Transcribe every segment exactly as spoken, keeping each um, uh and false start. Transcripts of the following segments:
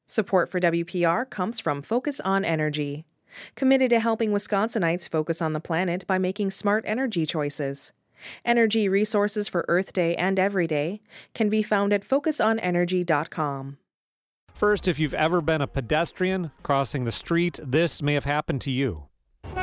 Support for W P R comes from Focus on Energy, committed to helping Wisconsinites focus on the planet by making smart energy choices. Energy resources for Earth Day and every day can be found at focus on energy dot com. First, if you've ever been a pedestrian crossing the street, this may have happened to you. Hey!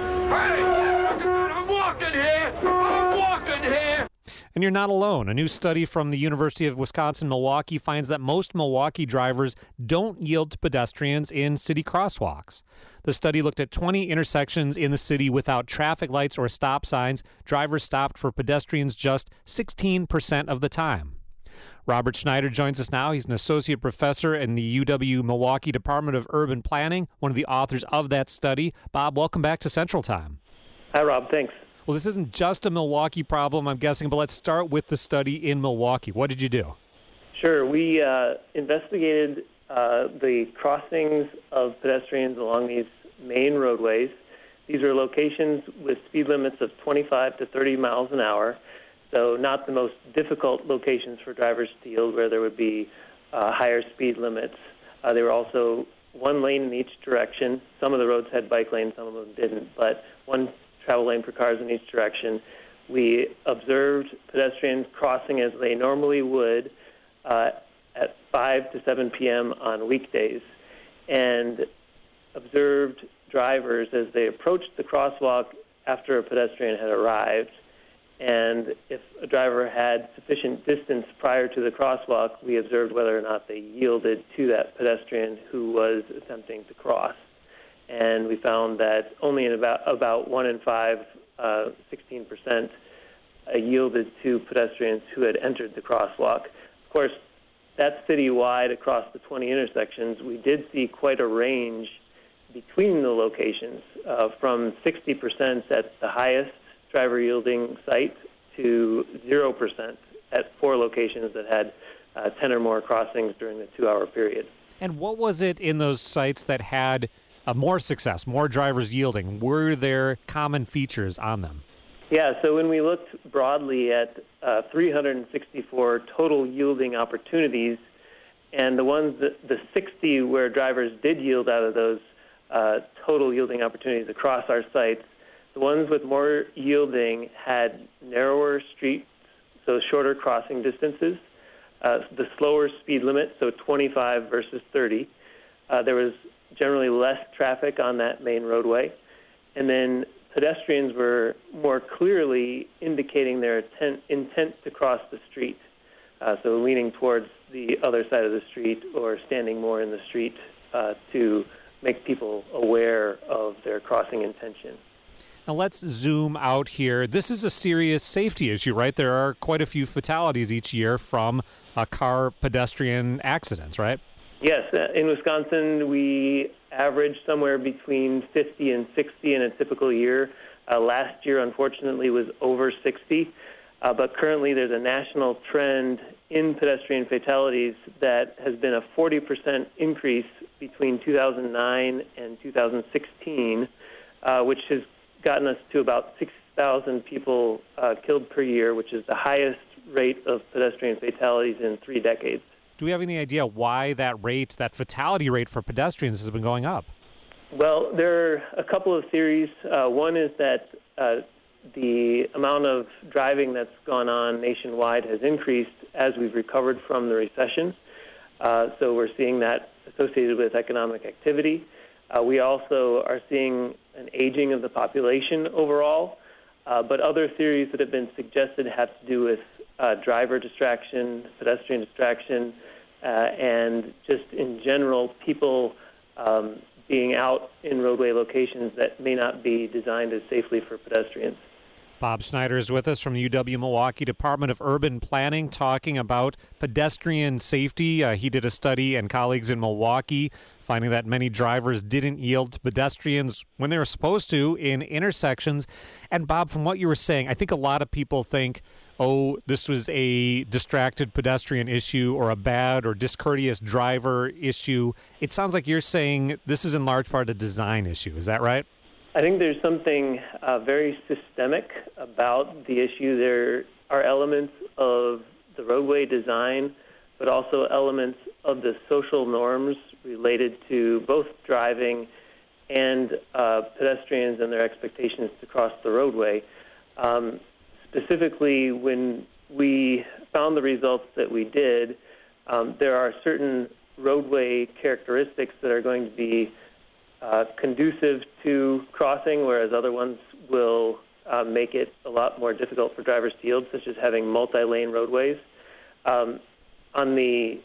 I'm walking here! I'm walking here! And you're not alone. A new study from the University of Wisconsin-Milwaukee finds that most Milwaukee drivers don't yield to pedestrians in city crosswalks. The study looked at twenty intersections in the city without traffic lights or stop signs. Drivers stopped for pedestrians just sixteen percent of the time. Robert Schneider joins us now. He's an associate professor in the U W-Milwaukee Department of Urban Planning, one of the authors of that study. Bob, welcome back to Central Time. Hi, Rob. Thanks. Well, this isn't just a Milwaukee problem, I'm guessing, but let's start with the study in Milwaukee. What did you do? Sure. We uh, investigated uh, the crossings of pedestrians along these main roadways. These are locations with speed limits of twenty-five to thirty miles an hour, so not the most difficult locations for drivers to yield where there would be uh, higher speed limits. Uh, they were also one lane in each direction. Some of the roads had bike lanes, some of them didn't, but one travel lane for cars in each direction. We observed pedestrians crossing as they normally would uh, at five to seven p.m. on weekdays, and observed drivers as they approached the crosswalk after a pedestrian had arrived. And if a driver had sufficient distance prior to the crosswalk, we observed whether or not they yielded to that pedestrian who was attempting to cross. And we found that only in about, about one in five, uh, sixteen percent, uh, yielded to pedestrians who had entered the crosswalk. Of course, that's citywide across the twenty intersections. We did see quite a range between the locations, uh, from sixty percent at the highest driver yielding site to zero percent at four locations that had uh, ten or more crossings during the two-hour period. And what was it in those sites that had uh, more success, more drivers yielding? Were there common features on them? Yeah, so when we looked broadly at uh, three hundred sixty-four total yielding opportunities, and the ones that, the sixty where drivers did yield out of those uh, total yielding opportunities across our sites, the ones with more yielding had narrower streets, so shorter crossing distances, uh, the slower speed limit, so twenty-five versus thirty. Uh, there was generally less traffic on that main roadway. And then pedestrians were more clearly indicating their intent, intent to cross the street, uh, so leaning towards the other side of the street or standing more in the street uh, to make people aware of their crossing intention. Now let's zoom out here. This is a serious safety issue, right? There are quite a few fatalities each year from uh, car-pedestrian accidents, right? Yes. Uh, in Wisconsin, we average somewhere between fifty and sixty in a typical year. Uh, last year, unfortunately, was over sixty. Uh, but currently, there's a national trend in pedestrian fatalities that has been a forty percent increase between two thousand nine and two thousand sixteen, uh, which has gotten us to about six thousand people uh, killed per year, which is the highest rate of pedestrian fatalities in three decades. Do we have any idea why that rate, that fatality rate for pedestrians has been going up? Well, there are a couple of theories. Uh, one is that uh, the amount of driving that's gone on nationwide has increased as we've recovered from the recession. Uh, so we're seeing that associated with economic activity. Uh, we also are seeing an aging of the population overall, uh, but other theories that have been suggested have to do with uh, driver distraction, pedestrian distraction, uh, and just in general people um, being out in roadway locations that may not be designed as safely for pedestrians. Bob Schneider is with us from the U W-Milwaukee Department of Urban Planning talking about pedestrian safety. Uh, he did a study, and colleagues in Milwaukee finding that many drivers didn't yield to pedestrians when they were supposed to in intersections. And Bob, from what you were saying, I think a lot of people think, oh, this was a distracted pedestrian issue or a bad or discourteous driver issue. It sounds like you're saying this is in large part a design issue. Is that right? I think there's something uh, very systemic about the issue. There are elements of the roadway design but also elements of the social norms related to both driving and uh, pedestrians and their expectations to cross the roadway. Um, specifically, when we found the results that we did, um, there are certain roadway characteristics that are going to be uh, conducive to crossing, whereas other ones will uh, make it a lot more difficult for drivers to yield, such as having multi-lane roadways. Um, on the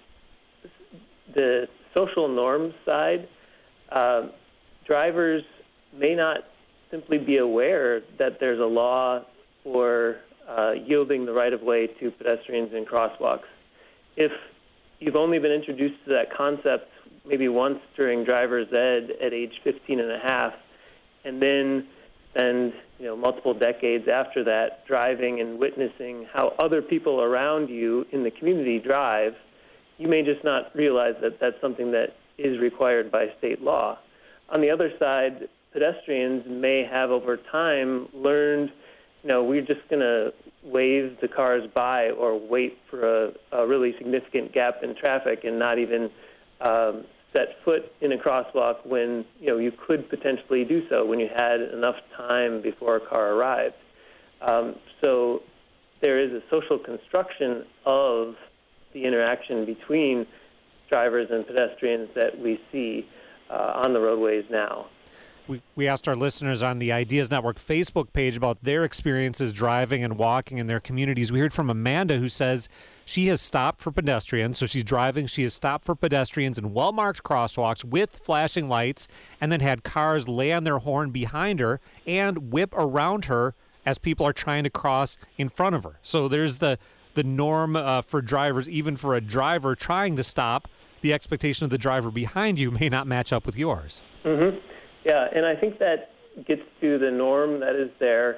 the social norms side, uh, drivers may not simply be aware that there's a law for uh, yielding the right-of-way to pedestrians and crosswalks. If you've only been introduced to that concept maybe once during driver's ed at age fifteen and a half, and then spend you know multiple decades after that driving and witnessing how other people around you in the community drive, you may just not realize that that's something that is required by state law. On the other side, pedestrians may have over time learned, you know, we're just going to wave the cars by or wait for a, a really significant gap in traffic and not even um, set foot in a crosswalk when, you know, you could potentially do so when you had enough time before a car arrived. Um, so there is a social construction of the interaction between drivers and pedestrians that we see uh, on the roadways now. We, we asked our listeners on the Ideas Network Facebook page about their experiences driving and walking in their communities. We heard from Amanda, who says she has stopped for pedestrians. So she's driving. She has stopped for pedestrians in well-marked crosswalks with flashing lights and then had cars lay on their horn behind her and whip around her as people are trying to cross in front of her. So there's the, the norm uh, for drivers, even for a driver trying to stop. The expectation of the driver behind you may not match up with yours. Mm-hmm. Yeah, and I think that gets to the norm that is there,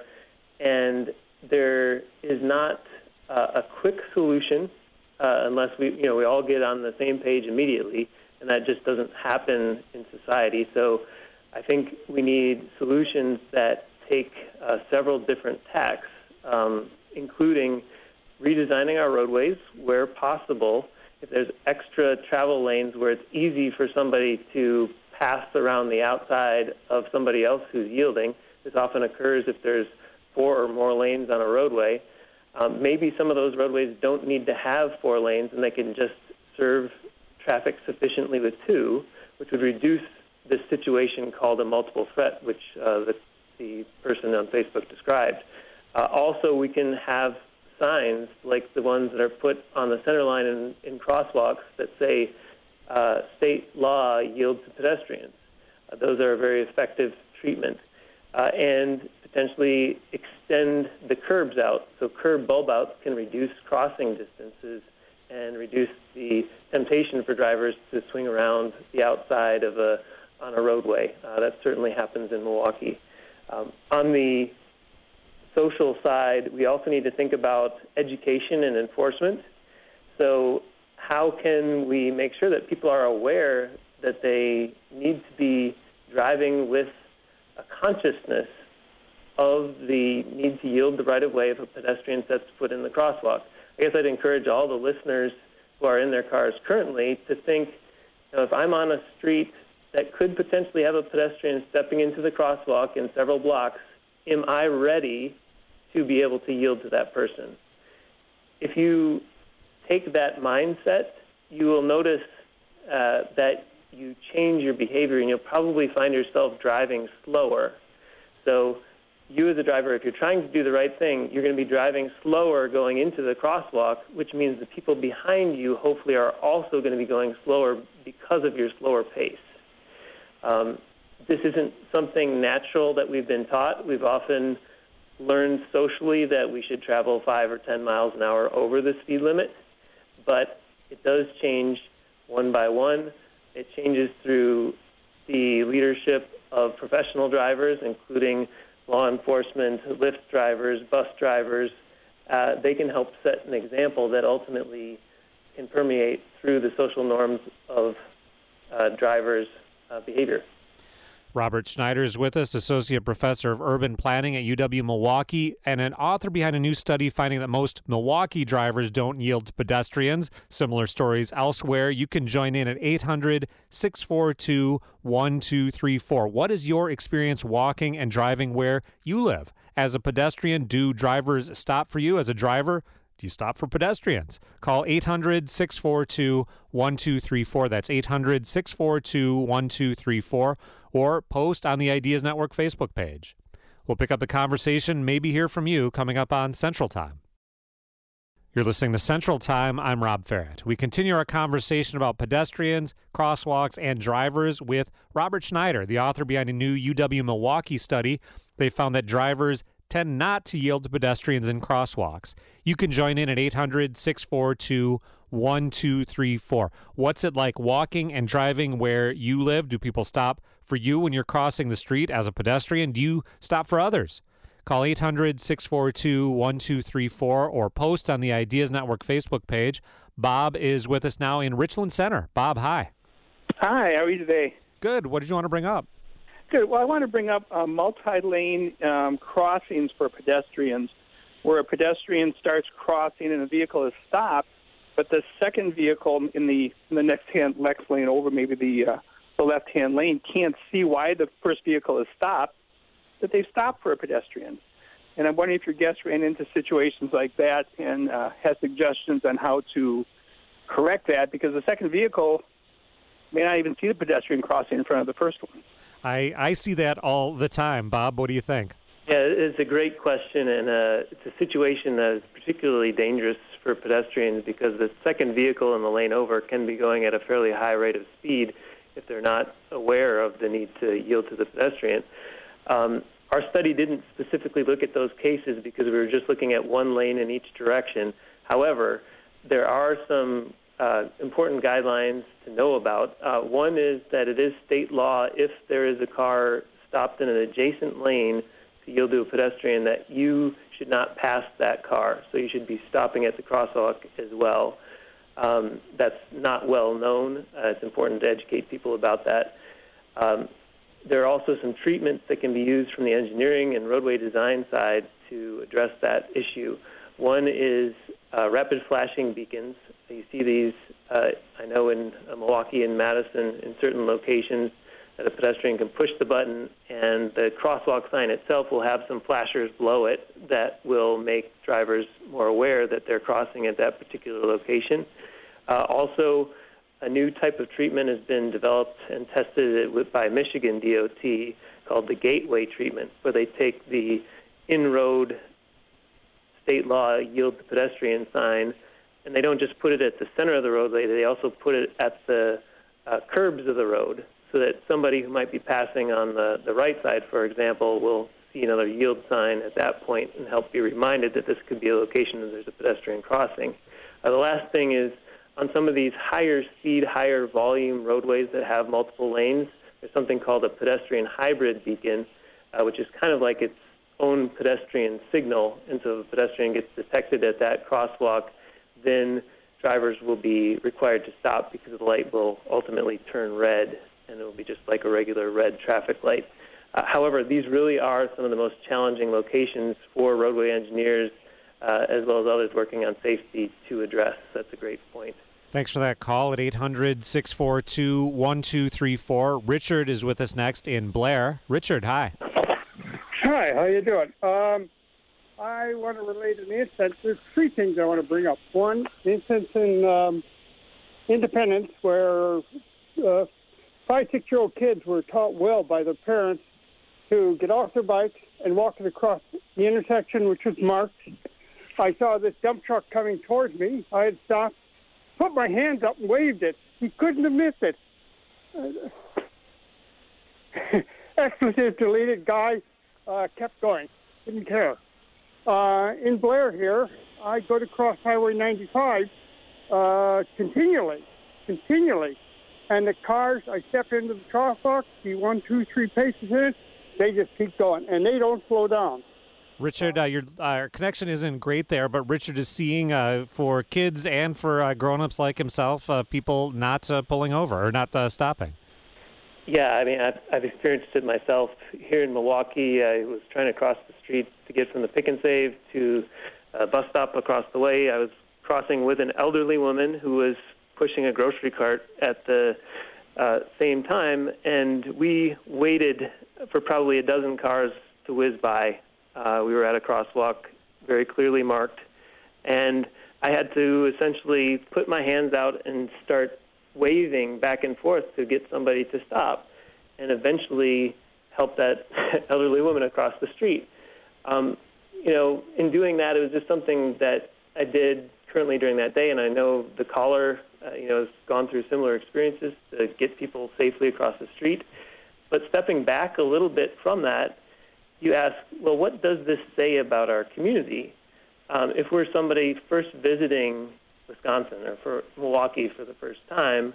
and there is not uh, a quick solution uh, unless we, you know, we all get on the same page immediately, and that just doesn't happen in society. So I think we need solutions that take uh, several different tacks, um, including redesigning our roadways where possible. If there's extra travel lanes where it's easy for somebody to pass around the outside of somebody else who's yielding. This often occurs if there's four or more lanes on a roadway. Um, maybe some of those roadways don't need to have four lanes and they can just serve traffic sufficiently with two, which would reduce this situation called a multiple threat, which uh, the, the person on Facebook described. Uh, also, we can have signs like the ones that are put on the center line in, in crosswalks that say, Uh, state law yield to pedestrians. Uh, those are a very effective treatment. Uh, and potentially extend the curbs out. So curb bulb outs can reduce crossing distances and reduce the temptation for drivers to swing around the outside of a on a roadway. Uh, that certainly happens in Milwaukee. Um, on the social side, we also need to think about education and enforcement. So how can we make sure that people are aware that they need to be driving with a consciousness of the need to yield the right-of-way if a pedestrian sets foot in the crosswalk? I guess I'd encourage all the listeners who are in their cars currently to think, you know, if I'm on a street that could potentially have a pedestrian stepping into the crosswalk in several blocks, am I ready to be able to yield to that person? If you take that mindset, you will notice uh, that you change your behavior and you'll probably find yourself driving slower. So you as a driver, if you're trying to do the right thing, you're going to be driving slower going into the crosswalk, which means the people behind you hopefully are also going to be going slower because of your slower pace. Um, this isn't something natural that we've been taught. We've often learned socially that we should travel five or ten miles an hour over the speed limit. But it does change one by one. It changes through the leadership of professional drivers, including law enforcement, Lyft drivers, bus drivers. Uh, they can help set an example that ultimately can permeate through the social norms of uh, drivers' uh, behavior. Robert Schneider is with us, Associate Professor of Urban Planning at U W-Milwaukee, and an author behind a new study finding that most Milwaukee drivers don't yield to pedestrians. Similar stories elsewhere. You can join in at eight hundred, six four two, one two three four. What is your experience walking and driving where you live? As a pedestrian, do drivers stop for you? As a driver, do you stop for pedestrians? Call eight hundred, six four two, one two three four. That's eight hundred, six four two, one two three four. Or post on the Ideas Network Facebook page. We'll pick up the conversation, maybe hear from you, coming up on Central Time. You're listening to Central Time. I'm Rob Farrett. We continue our conversation about pedestrians, crosswalks, and drivers with Robert Schneider, the author behind a new U W-Milwaukee study. They found that drivers tend not to yield to pedestrians in crosswalks. You can join in at eight hundred, six four two, one two three four. What's it like walking and driving where you live? Do people stop for you when you're crossing the street as a pedestrian? Do you stop for others? Call eight hundred, six four two, one two three four or post on the Ideas Network Facebook page. Bob is with us now in Richland Center. Bob, hi. Hi, how are you today? Good. What did you want to bring up? Good. Well, I want to bring up uh, multi-lane um, crossings for pedestrians, where a pedestrian starts crossing and a vehicle is stopped, but the second vehicle in the in the next hand next lane over, maybe the uh, the left-hand lane, can't see why the first vehicle is stopped, that they've stopped for a pedestrian. And I'm wondering if your guest ran into situations like that and uh, has suggestions on how to correct that, because the second vehicle may not even see the pedestrian crossing in front of the first one. I, I see that all the time. Bob, what do you think? Yeah, it's a great question, and uh, it's a situation that is particularly dangerous for pedestrians because the second vehicle in the lane over can be going at a fairly high rate of speed if they're not aware of the need to yield to the pedestrian. Um, our study didn't specifically look at those cases because we were just looking at one lane in each direction. However, there are some uh, important guidelines to know about. Uh, one is that it is state law if there is a car stopped in an adjacent lane to yield to a pedestrian that you should not pass that car. So you should be stopping at the crosswalk as well. Um, that's not well known. Uh, it's important to educate people about that. Um, there are also some treatments that can be used from the engineering and roadway design side to address that issue. One is uh, rapid flashing beacons. You see these, uh, I know in uh, Milwaukee and Madison, in certain locations, that a pedestrian can push the button and the crosswalk sign itself will have some flashers below it that will make drivers more aware that they're crossing at that particular location. Uh, also, a new type of treatment has been developed and tested with, by Michigan D O T called the gateway treatment, where they take the in-road state law yield to pedestrian sign and they don't just put it at the center of the roadway, they also put it at the uh, curbs of the road, so that somebody who might be passing on the, the right side, for example, will see another yield sign at that point and help be reminded that this could be a location where there's a pedestrian crossing. Uh, the last thing is, on some of these higher speed, higher volume roadways that have multiple lanes, there's something called a pedestrian hybrid beacon, uh, which is kind of like its own pedestrian signal. And so if a pedestrian gets detected at that crosswalk, then drivers will be required to stop because the light will ultimately turn red, and it will be just like a regular red traffic light. Uh, however, these really are some of the most challenging locations for roadway engineers uh, as well as others working on safety to address. That's a great point. Thanks for that call at eight hundred, six four two, one two three four. Richard is with us next in Blair. Richard, hi. Hi, how you doing? Um, I want to relate an instance. There's three things I want to bring up. One instance in um, Independence where uh, five, six-year-old kids were taught well by their parents to get off their bikes and walk across the intersection, which was marked. I saw this dump truck coming towards me. I had stopped, put my hands up and waved it. He couldn't have missed it. Uh, expletive deleted. Guy uh, kept going. Didn't care. Uh, in Blair here, I go to cross Highway ninety-five uh, continually, continually. And the cars, I step into the crosswalk, see one, two, three paces in it, they just keep going, and they don't slow down. Richard, uh, your uh, connection isn't great there, but Richard is seeing uh, for kids and for uh, grown-ups like himself, uh, people not uh, pulling over or not uh, stopping. Yeah, I mean, I've, I've experienced it myself here in Milwaukee. I was trying to cross the street to get from the Pick and Save to a bus stop across the way. I was crossing with an elderly woman who was pushing a grocery cart at the uh, same time, and we waited for probably a dozen cars to whiz by. Uh, we were at a crosswalk, very clearly marked, and I had to essentially put my hands out and start waving back and forth to get somebody to stop and eventually help that elderly woman across the street. Um, you know, in doing that, it was just something that I did currently during that day, and I know the caller, uh, you know, has gone through similar experiences to get people safely across the street. But stepping back a little bit from that, you ask, well, what does this say about our community? Um, if we're somebody first visiting Wisconsin or for Milwaukee for the first time,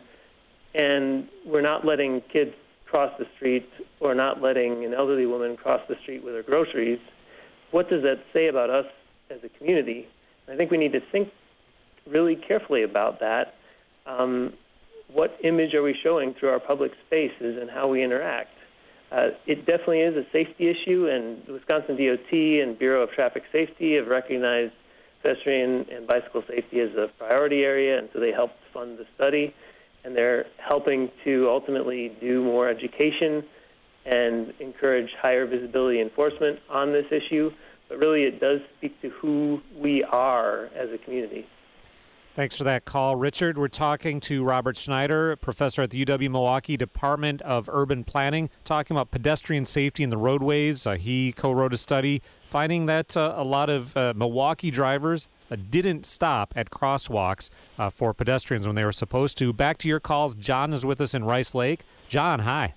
and we're not letting kids cross the street or not letting an elderly woman cross the street with her groceries, what does that say about us as a community? I think we need to think really carefully about that. Um, what image are we showing through our public spaces and how we interact? Uh, it definitely is a safety issue, and the Wisconsin D O T and Bureau of Traffic Safety have recognized pedestrian and bicycle safety as a priority area, and so they helped fund the study, and they're helping to ultimately do more education and encourage higher visibility enforcement on this issue. But really, it does speak to who we are as a community. Thanks for that call, Richard. We're talking to Robert Schneider, professor at the U W-Milwaukee Department of Urban Planning, talking about pedestrian safety in the roadways. Uh, he co-wrote a study finding that uh, a lot of uh, Milwaukee drivers uh, didn't stop at crosswalks uh, for pedestrians when they were supposed to. Back to your calls. John is with us in Rice Lake. John, hi.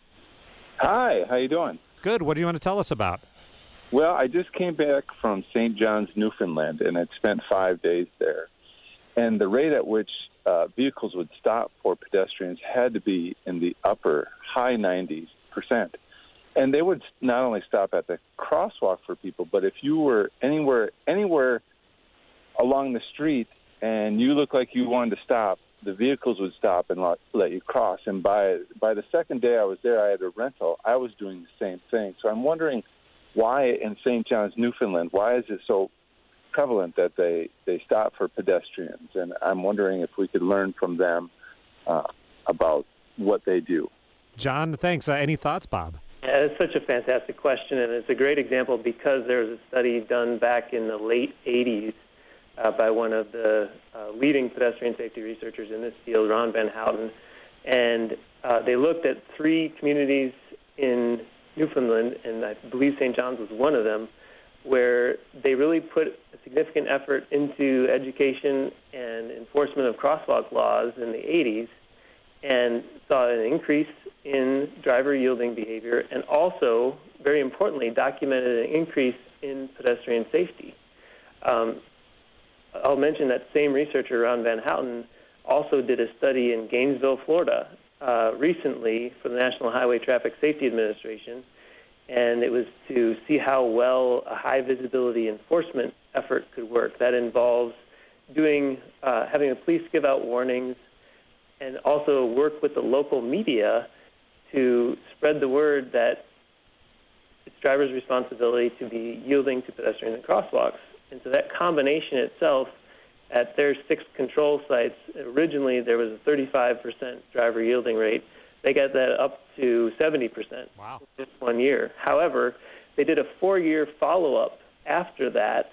Hi, how you doing? Good. What do you want to tell us about? Well, I just came back from Saint John's, Newfoundland, and I'd spent five days there. And the rate at which uh, vehicles would stop for pedestrians had to be in the upper high nineties percent. And they would not only stop at the crosswalk for people, but if you were anywhere anywhere along the street and you looked like you wanted to stop, the vehicles would stop and let, let you cross. And by by the second day I was there, I had a rental. I was doing the same thing. So I'm wondering why in Saint John's, Newfoundland, why is it so prevalent that they, they stop for pedestrians? And I'm wondering if we could learn from them uh, about what they do. John, thanks. Uh, any thoughts, Bob? Yeah, it's such a fantastic question, and it's a great example because there was a study done back in the late eighties uh, by one of the uh, leading pedestrian safety researchers in this field, Ron Van Houten, and uh, they looked at three communities in Newfoundland, and I believe Saint John's was one of them, where they really put a significant effort into education and enforcement of crosswalk laws in the eighties and saw an increase in driver yielding behavior and also, very importantly, documented an increase in pedestrian safety. Um, I'll mention that same researcher, Ron Van Houten, also did a study in Gainesville, Florida, uh, recently for the National Highway Traffic Safety Administration, and it was to see how well a high visibility enforcement effort could work. That involves doing, uh, having the police give out warnings and also work with the local media to spread the word that it's drivers' responsibility to be yielding to pedestrians and crosswalks. And so that combination itself, at their six control sites, originally there was a thirty-five percent driver yielding rate. They got that up to seventy percent wow. in just one year. However, they did a four-year follow-up after that,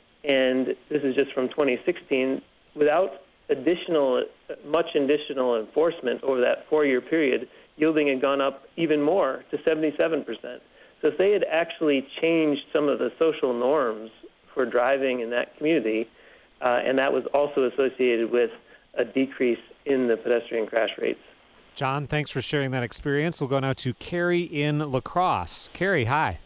and this is just from twenty sixteen, without additional, much additional enforcement over that four-year period, yielding had gone up even more to seventy-seven percent. So if they had actually changed some of the social norms for driving in that community, uh, and that was also associated with a decrease in the pedestrian crash rates. John, thanks for sharing that experience. We'll go now to Carrie in La Crosse. Carrie, hi.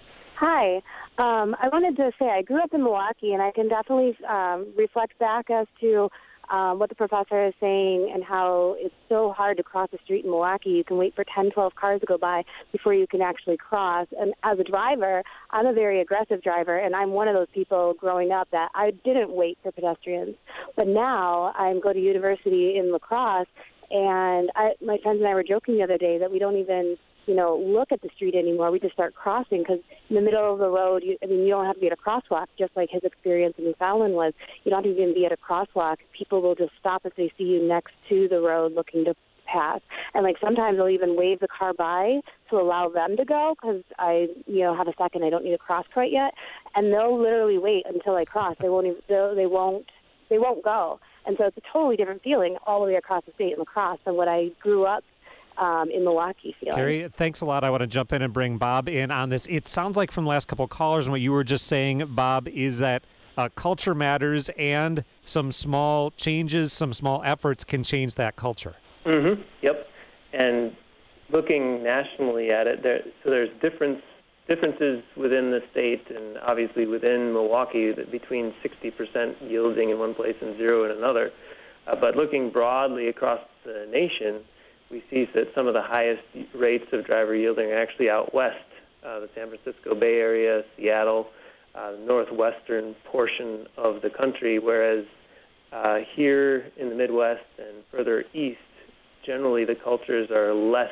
Hi. Um, I wanted to say I grew up in Milwaukee, and I can definitely um, reflect back as to um, what the professor is saying and how it's so hard to cross the street in Milwaukee. You can wait for ten, twelve cars to go by before you can actually cross. And as a driver, I'm a very aggressive driver, and I'm one of those people growing up that I didn't wait for pedestrians. But now I go to university in La Crosse, And I, my friends and I were joking the other day that we don't even, you know, look at the street anymore. We just start crossing because in the middle of the road, you, I mean, you don't have to be at a crosswalk, just like his experience in Newfoundland was. You don't have to even be at a crosswalk. People will just stop if they see you next to the road looking to pass. And, like, sometimes they'll even wave the car by to allow them to go because I, you know, have a second. I don't need to cross quite yet. And they'll literally wait until I cross. They won't even, they won't, they won't go. And so it's a totally different feeling all the way across the state in La Crosse than what I grew up um, in Milwaukee feeling. Carrie, thanks a lot. I want to jump in and bring Bob in on this. It sounds like from the last couple of callers and what you were just saying, Bob, is that uh, culture matters and some small changes, some small efforts can change that culture. Mm-hmm. Yep. And looking nationally at it, there, so there's difference, differences within the state and obviously within Milwaukee that between sixty percent yielding in one place and zero in another. Uh, but looking broadly across the nation, we see that some of the highest rates of driver yielding are actually out west, uh, the San Francisco Bay Area, Seattle, uh, the northwestern portion of the country, whereas uh, here in the Midwest and further east, generally the cultures are less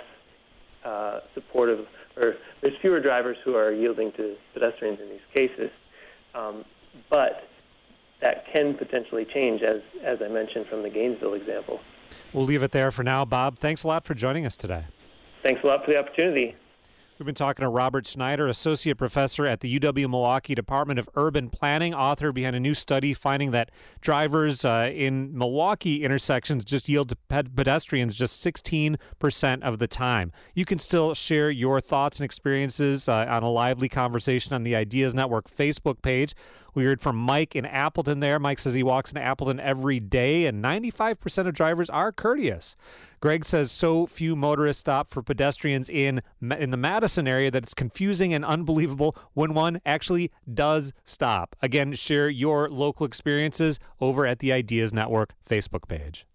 uh, supportive, or there's fewer drivers who are yielding to pedestrians in these cases. Um, but that can potentially change, as, as I mentioned from the Gainesville example. We'll leave it there for now. Bob, thanks a lot for joining us today. Thanks a lot for the opportunity. We've been talking to Robert Schneider, Associate Professor at the U W-Milwaukee Department of Urban Planning, author behind a new study finding that drivers uh, in Milwaukee intersections just yield to pedestrians just sixteen percent of the time. You can still share your thoughts and experiences uh, on a lively conversation on the Ideas Network Facebook page. We heard from Mike in Appleton there. Mike says he walks in Appleton every day, and ninety-five percent of drivers are courteous. Greg says so few motorists stop for pedestrians in in the Madison area that it's confusing and unbelievable when one actually does stop. Again, share your local experiences over at the Ideas Network Facebook page.